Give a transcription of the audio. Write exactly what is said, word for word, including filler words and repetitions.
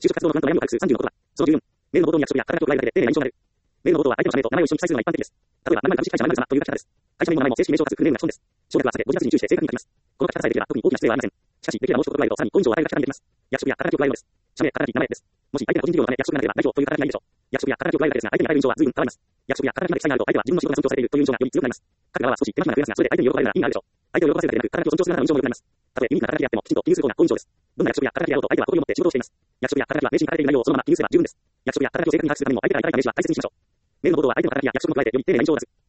就職活動の不安と悩みを隠すさんじゅうの言葉。そのじゅうよん。メールの冒頭に約束や肩書きを加えるだけで丁寧な印象がある。メールの冒頭は相手の社名と名前を一緒に記載するのが一般的です。例えば、何々株式会社何々様という書き方です。会社名も名前も正式名称かつフルネームが基本です。省略は避け、文字数に注意して正確に書きます。この書き方さえできれば特に大きな失礼はありません。しかし、できればもう一言加えるとさらにご以上笑いが書き方にできます。役職や肩書きを加えるのです。社名、肩書き、名前です。もし相手が個人事業のため役職がなければ代表という肩書きがいいでしょう。役職や肩書きを加えるだけですが、相手に与える印象は随分変わります。役職や肩書きまで記載があると相手は自分の仕事が尊重されているという印象がより強くなります。書く側は少し手間暇が増えますが、それで相手に喜ばれるなら意味があるでしょう。相手を喜ばせるだけでなく、肩書きを尊重するながらの印象も良くなります。たとえユニークな肩書きであっても、きちんと記入する方が好印象です。どんな役職や肩書きであろうと相手は誇りを持って仕事をしています。役職や肩書きは名刺に書かれている内容をそのまま記入すれば十分です。役職や肩書きを正確に把握するためにも相手がいたい会名詞は大切にしましょう。メールの冒頭は相手の肩書きや役職も加えてより丁寧な印象を出す。